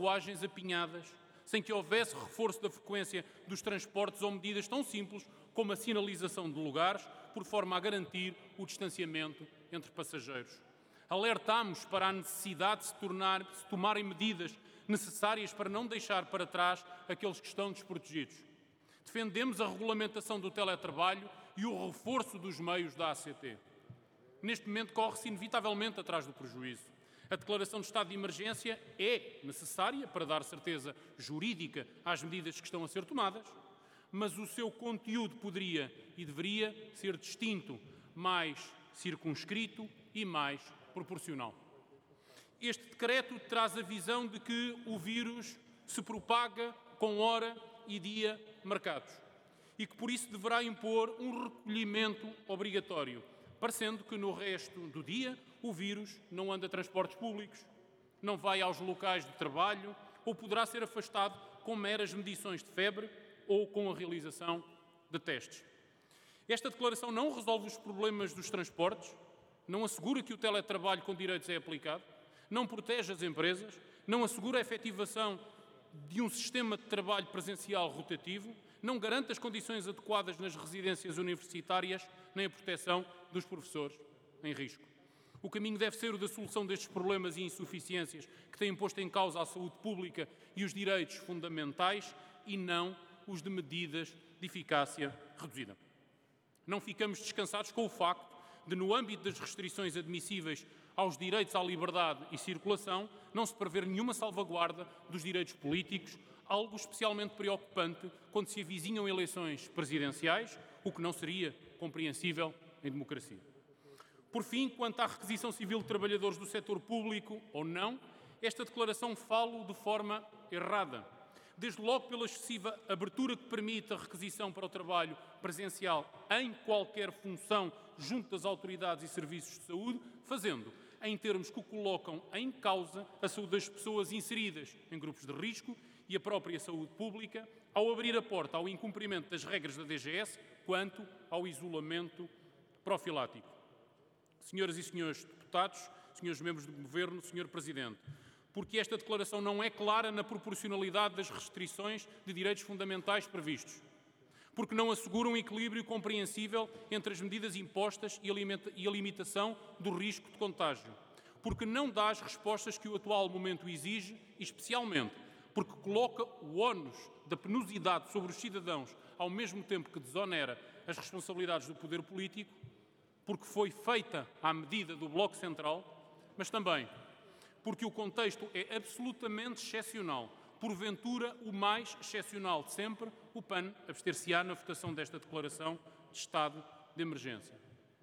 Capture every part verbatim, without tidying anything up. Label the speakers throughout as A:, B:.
A: carruagens apinhadas, sem que houvesse reforço da frequência dos transportes ou medidas tão simples como a sinalização de lugares, por forma a garantir o distanciamento entre passageiros. Alertámos para a necessidade de se, tornar, de se tomarem medidas necessárias para não deixar para trás aqueles que estão desprotegidos. Defendemos a regulamentação do teletrabalho e o reforço dos meios da A C T. Neste momento corre-se inevitavelmente atrás do prejuízo. A declaração de estado de emergência é necessária para dar certeza jurídica às medidas que estão a ser tomadas, mas o seu conteúdo poderia e deveria ser distinto, mais circunscrito e mais proporcional. Este decreto traz a visão de que o vírus se propaga com hora e dia marcados e que por isso deverá impor um recolhimento obrigatório, parecendo que no resto do dia o vírus não anda a transportes públicos, não vai aos locais de trabalho ou poderá ser afastado com meras medições de febre ou com a realização de testes. Esta declaração não resolve os problemas dos transportes, não assegura que o teletrabalho com direitos é aplicado, não protege as empresas, não assegura a efetivação de um sistema de trabalho presencial rotativo, não garante as condições adequadas nas residências universitárias, nem a proteção dos professores em risco. O caminho deve ser o da solução destes problemas e insuficiências que têm posto em causa a saúde pública e os direitos fundamentais e não os de medidas de eficácia reduzida. Não ficamos descansados com o facto de, no âmbito das restrições admissíveis aos direitos à liberdade e circulação, não se prever nenhuma salvaguarda dos direitos políticos, algo especialmente preocupante quando se avizinham eleições presidenciais, o que não seria compreensível em democracia. Por fim, quanto à requisição civil de trabalhadores do setor público ou não, esta declaração fala de forma errada. Desde logo pela excessiva abertura que permite a requisição para o trabalho presencial em qualquer função junto das autoridades e serviços de saúde, fazendo em termos que colocam em causa a saúde das pessoas inseridas em grupos de risco e a própria saúde pública, ao abrir a porta ao incumprimento das regras da D G S quanto ao isolamento profilático. Senhoras e senhores deputados, senhores membros do Governo, senhor Presidente, porque esta declaração não é clara na proporcionalidade das restrições de direitos fundamentais previstos, porque não assegura um equilíbrio compreensível entre as medidas impostas e a limitação do risco de contágio, porque não dá as respostas que o atual momento exige e, especialmente, porque coloca o ónus da penosidade sobre os cidadãos ao mesmo tempo que desonera as responsabilidades do poder político, porque foi feita à medida do Bloco Central, mas também porque o contexto é absolutamente excepcional, porventura o mais excepcional de sempre. O P A N abster-se-á na votação desta declaração de estado de emergência.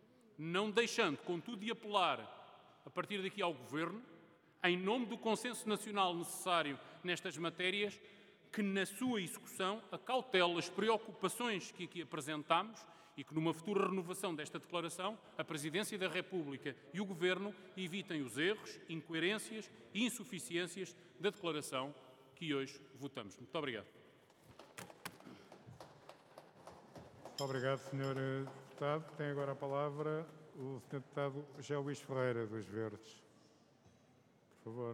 A: Não deixando, contudo, de apelar, a partir daqui ao Governo, em nome do consenso nacional necessário nestas matérias, que na sua execução acautele as preocupações que aqui apresentámos e que numa futura renovação desta declaração, a Presidência da República e o Governo evitem os erros, incoerências e insuficiências da declaração que hoje votamos. Muito obrigado.
B: Muito obrigado, senhor Deputado. Tem agora a palavra o senhor Deputado José Luís Ferreira, dos Verdes. Por favor.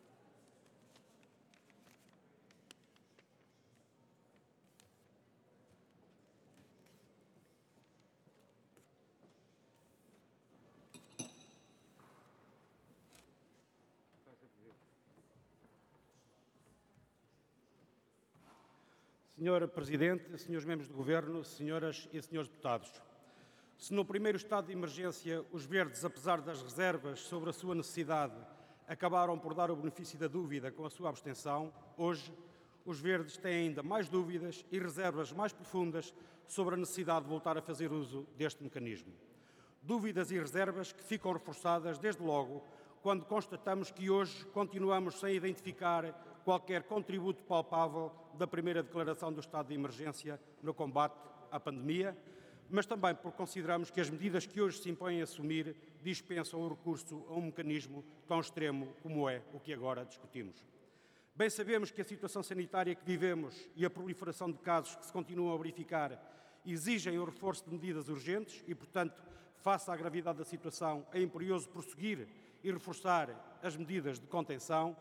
C: senhor Presidente, senhores membros do Governo, senhoras e senhores deputados, se no primeiro estado de emergência os Verdes, apesar das reservas sobre a sua necessidade, acabaram por dar o benefício da dúvida com a sua abstenção, hoje os Verdes têm ainda mais dúvidas e reservas mais profundas sobre a necessidade de voltar a fazer uso deste mecanismo. Dúvidas e reservas que ficam reforçadas desde logo quando constatamos que hoje continuamos sem identificar qualquer contributo palpável da primeira declaração do estado de emergência no combate à pandemia, mas também porque consideramos que as medidas que hoje se impõem a assumir dispensam o recurso a um mecanismo tão extremo como é o que agora discutimos. Bem sabemos que a situação sanitária que vivemos e a proliferação de casos que se continuam a verificar exigem o reforço de medidas urgentes e, portanto, face à gravidade da situação, é imperioso prosseguir e reforçar as medidas de contenção,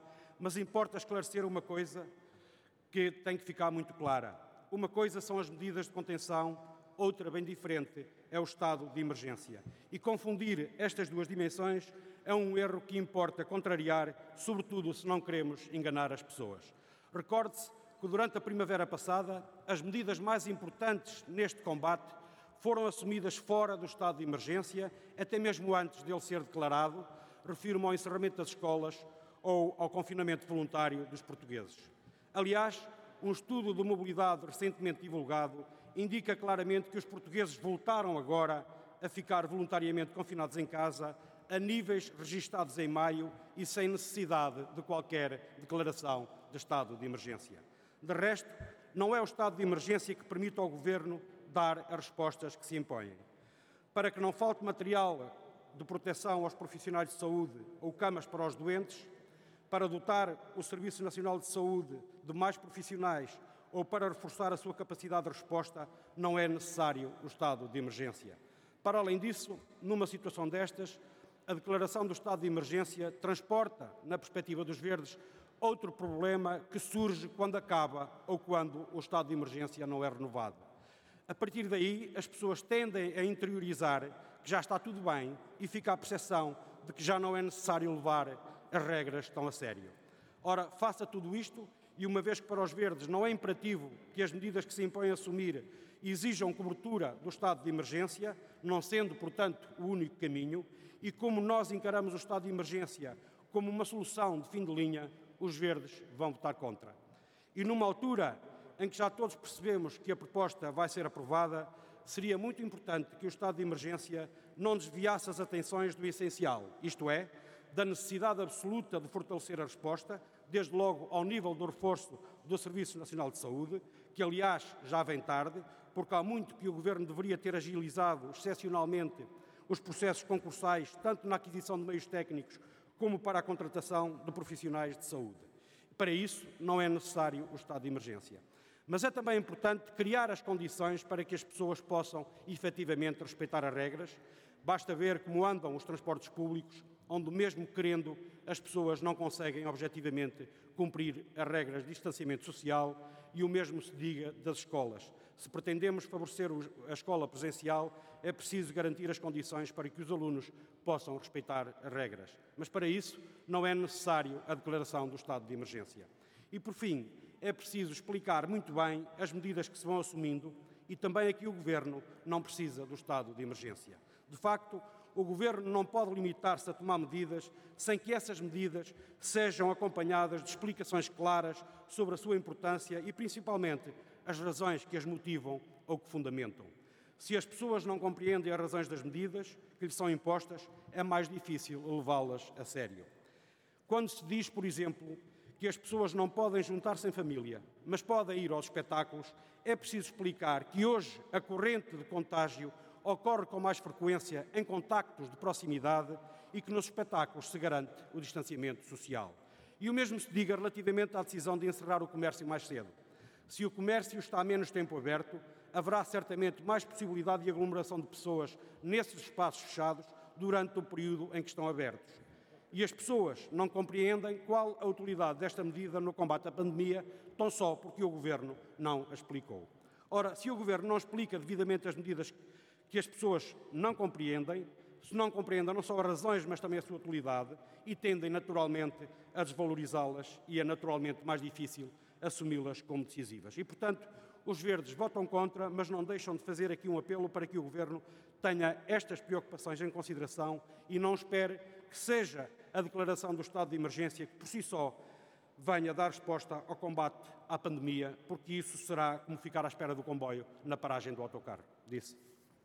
C: mas importa esclarecer uma coisa que tem que ficar muito clara. Uma coisa são as medidas de contenção, outra, bem diferente, é o estado de emergência. E confundir estas duas dimensões é um erro que importa contrariar, sobretudo se não queremos enganar as pessoas. Recorde-se que durante a primavera passada, as medidas mais importantes neste combate foram assumidas fora do estado de emergência, até mesmo antes dele ser declarado. Refiro-me ao encerramento das escolas ou ao confinamento voluntário dos portugueses. Aliás, um estudo de mobilidade recentemente divulgado indica claramente que os portugueses voltaram agora a ficar voluntariamente confinados em casa a níveis registados em maio e sem necessidade de qualquer declaração de estado de emergência. De resto, não é o estado de emergência que permite ao Governo dar as respostas que se impõem. Para que não falte material de proteção aos profissionais de saúde ou camas para os doentes, para dotar o Serviço Nacional de Saúde de mais profissionais ou para reforçar a sua capacidade de resposta, não é necessário o estado de emergência. Para além disso, numa situação destas, a declaração do estado de emergência transporta, na perspectiva dos Verdes, outro problema que surge quando acaba ou quando o estado de emergência não é renovado. A partir daí, as pessoas tendem a interiorizar que já está tudo bem e fica a percepção de que já não é necessário levar as regras tão a sério. Ora, faça tudo isto e, uma vez que para os Verdes não é imperativo que as medidas que se impõem a assumir exijam cobertura do estado de emergência, não sendo, portanto, o único caminho, e como nós encaramos o estado de emergência como uma solução de fim de linha, os Verdes vão votar contra. E numa altura em que já todos percebemos que a proposta vai ser aprovada, seria muito importante que o estado de emergência não desviasse as atenções do essencial, isto é, da necessidade absoluta de fortalecer a resposta, desde logo ao nível do reforço do Serviço Nacional de Saúde, que aliás já vem tarde, porque há muito que o Governo deveria ter agilizado excepcionalmente os processos concursais, tanto na aquisição de meios técnicos como para a contratação de profissionais de saúde. Para isso, não é necessário o estado de emergência. Mas é também importante criar as condições para que as pessoas possam, efetivamente, respeitar as regras. Basta ver como andam os transportes públicos, onde, mesmo querendo, as pessoas não conseguem, objetivamente, cumprir as regras de distanciamento social, e o mesmo se diga das escolas. Se pretendemos favorecer a escola presencial, é preciso garantir as condições para que os alunos possam respeitar as regras. Mas, para isso, não é necessário a declaração do estado de emergência. E, por fim, é preciso explicar muito bem as medidas que se vão assumindo e também aqui o Governo não precisa do estado de emergência. De facto, o Governo não pode limitar-se a tomar medidas sem que essas medidas sejam acompanhadas de explicações claras sobre a sua importância e, principalmente, as razões que as motivam ou que fundamentam. Se as pessoas não compreendem as razões das medidas que lhes são impostas, é mais difícil levá-las a sério. Quando se diz, por exemplo, que as pessoas não podem juntar-se em família, mas podem ir aos espetáculos, é preciso explicar que hoje a corrente de contágio ocorre com mais frequência em contactos de proximidade e que nos espetáculos se garante o distanciamento social. E o mesmo se diga relativamente à decisão de encerrar o comércio mais cedo. Se o comércio está há menos tempo aberto, haverá certamente mais possibilidade de aglomeração de pessoas nesses espaços fechados durante o período em que estão abertos. E as pessoas não compreendem qual a utilidade desta medida no combate à pandemia, tão só porque o Governo não a explicou. Ora, se o Governo não explica devidamente as medidas que as pessoas não compreendem, se não compreendem não só as razões, mas também a sua utilidade, e tendem naturalmente a desvalorizá-las e é naturalmente mais difícil assumi-las como decisivas. E, portanto, os Verdes votam contra, mas não deixam de fazer aqui um apelo para que o Governo tenha estas preocupações em consideração e não espere que seja a declaração do estado de emergência que, por si só, venha dar resposta ao combate à pandemia, porque isso será como ficar à espera do comboio na paragem do autocarro. Disse.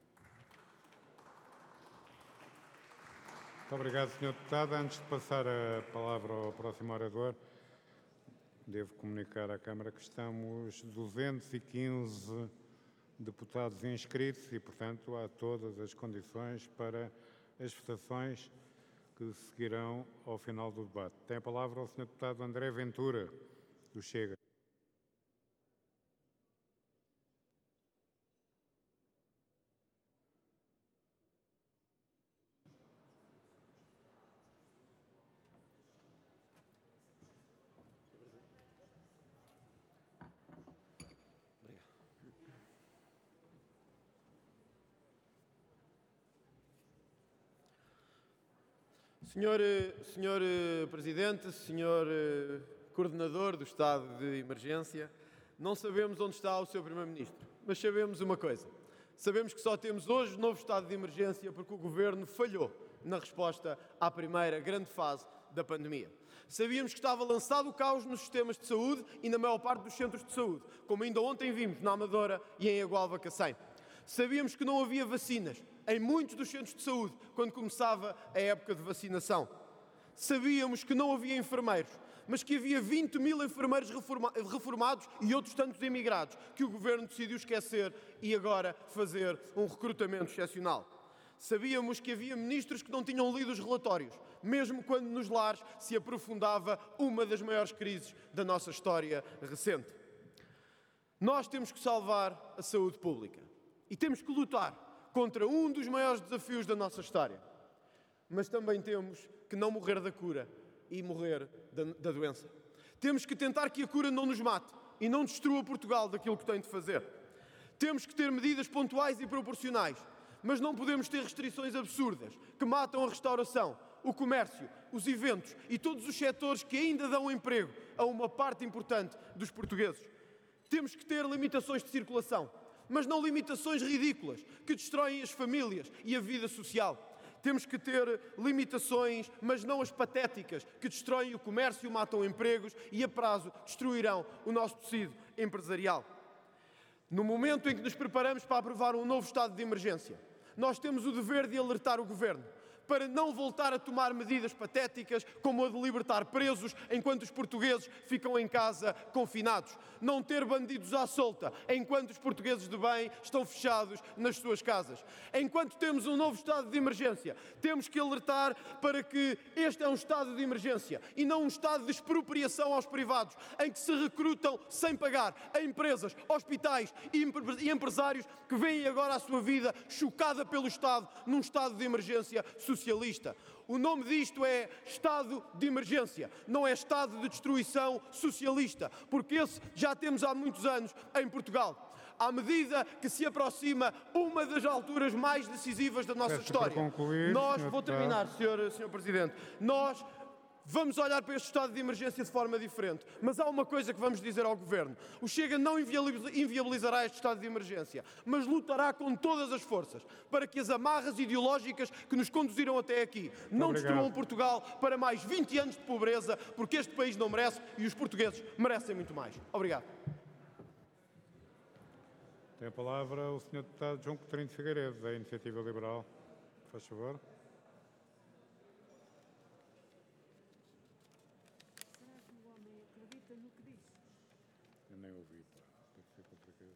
B: Muito obrigado, senhor Deputado. Antes de passar a palavra ao próximo orador, devo comunicar à Câmara que estamos duzentos e quinze deputados inscritos e, portanto, há todas as condições para as votações que seguirão ao final do debate. Tem a palavra o senhor Deputado André Ventura, do Chega.
D: Senhor, senhor Presidente, senhor Coordenador do Estado de Emergência, não sabemos onde está o seu Primeiro-Ministro, mas sabemos uma coisa. Sabemos que só temos hoje o novo estado de emergência porque o Governo falhou na resposta à primeira grande fase da pandemia. Sabíamos que estava lançado o caos nos sistemas de saúde e na maior parte dos centros de saúde, como ainda ontem vimos na Amadora e em Agualva Cacém. Sabíamos que não havia vacinas em muitos dos centros de saúde quando começava a época de vacinação. Sabíamos que não havia enfermeiros, mas que havia vinte mil enfermeiros reforma- reformados e outros tantos emigrados, que o Governo decidiu esquecer e agora fazer um recrutamento excepcional. Sabíamos que havia ministros que não tinham lido os relatórios, mesmo quando nos lares se aprofundava uma das maiores crises da nossa história recente. Nós temos que salvar a saúde pública e temos que lutar contra um dos maiores desafios da nossa história. Mas também temos que não morrer da cura e morrer da, da doença. Temos que tentar que a cura não nos mate e não destrua Portugal daquilo que tem de fazer. Temos que ter medidas pontuais e proporcionais, mas não podemos ter restrições absurdas que matam a restauração, o comércio, os eventos e todos os setores que ainda dão emprego a uma parte importante dos portugueses. Temos que ter limitações de circulação, mas não limitações ridículas que destroem as famílias e a vida social. Temos que ter limitações, mas não as patéticas, que destroem o comércio, matam empregos e a prazo destruirão o nosso tecido empresarial. No momento em que nos preparamos para aprovar um novo estado de emergência, nós temos o dever de alertar o Governo para não voltar a tomar medidas patéticas como a de libertar presos enquanto os portugueses ficam em casa confinados. Não ter bandidos à solta enquanto os portugueses de bem estão fechados nas suas casas. Enquanto temos um novo estado de emergência, temos que alertar para que este é um estado de emergência e não um estado de expropriação aos privados, em que se recrutam sem pagar a empresas, hospitais e empresários que veem agora a sua vida chocada pelo Estado num estado de emergência social. Socialista. O nome disto é estado de emergência, não é estado de destruição socialista, porque esse já temos há muitos anos em Portugal. À medida que se aproxima uma das alturas mais decisivas da nossa
B: Peço
D: história,
B: para concluir,
D: nós,
B: senhor
D: vou
B: deputado.
D: terminar, senhor, senhor Presidente, nós vamos olhar para este estado de emergência de forma diferente, mas há uma coisa que vamos dizer ao Governo. O Chega não inviabilizará este estado de emergência, mas lutará com todas as forças para que as amarras ideológicas que nos conduziram até aqui não
B: Obrigado.
D: destruam Portugal para mais vinte anos de pobreza, porque este país não merece e os portugueses merecem muito mais. Obrigado.
B: Tem a palavra o senhor deputado João Coutinho de Figueiredo, da Iniciativa Liberal. Faz favor. Eu nem ouvi, pá. Deve ser contra quê?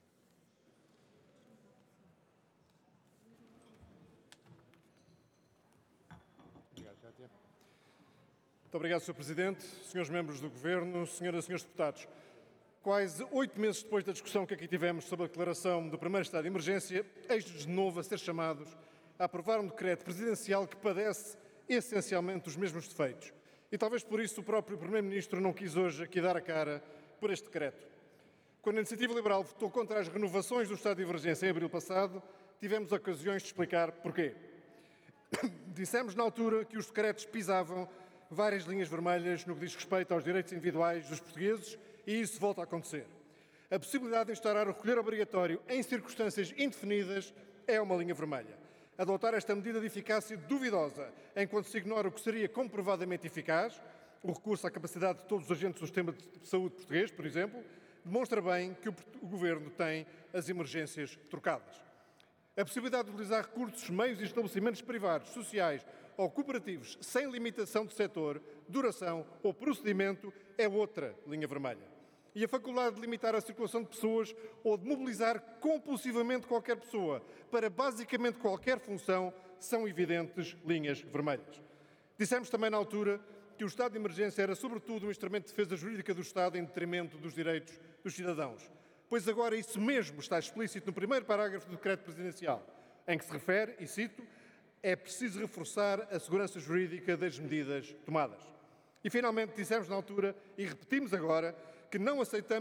B: Obrigado, Cátia.
E: Muito obrigado, senhor Presidente, senhores membros do Governo, senhoras e senhores deputados. Quase oito meses depois da discussão que aqui tivemos sobre a declaração do primeiro estado de emergência, eis-nos de novo a ser chamados a aprovar um decreto presidencial que padece essencialmente os mesmos defeitos. E talvez por isso o próprio Primeiro-Ministro não quis hoje aqui dar a cara por este decreto. Quando a Iniciativa Liberal votou contra as renovações do estado de emergência em abril passado, tivemos ocasiões de explicar porquê. Dissemos na altura que os decretos pisavam várias linhas vermelhas no que diz respeito aos direitos individuais dos portugueses e isso volta a acontecer. A possibilidade de instaurar o recolher obrigatório em circunstâncias indefinidas é uma linha vermelha. Adotar esta medida de eficácia duvidosa, enquanto se ignora o que seria comprovadamente eficaz, o recurso à capacidade de todos os agentes do sistema de saúde português, por exemplo, demonstra bem que o Governo tem as emergências trocadas. A possibilidade de utilizar recursos, meios e estabelecimentos privados, sociais ou cooperativos sem limitação de setor, duração ou procedimento é outra linha vermelha. E a faculdade de limitar a circulação de pessoas ou de mobilizar compulsivamente qualquer pessoa para basicamente qualquer função são evidentes linhas vermelhas. Dissemos também na altura que o estado de emergência era sobretudo um instrumento de defesa jurídica do Estado em detrimento dos direitos dos cidadãos. Pois agora isso mesmo está explícito no primeiro parágrafo do decreto presidencial, em que se refere, e cito, é preciso reforçar a segurança jurídica das medidas tomadas. E finalmente dissemos na altura, e repetimos agora, que não aceitamos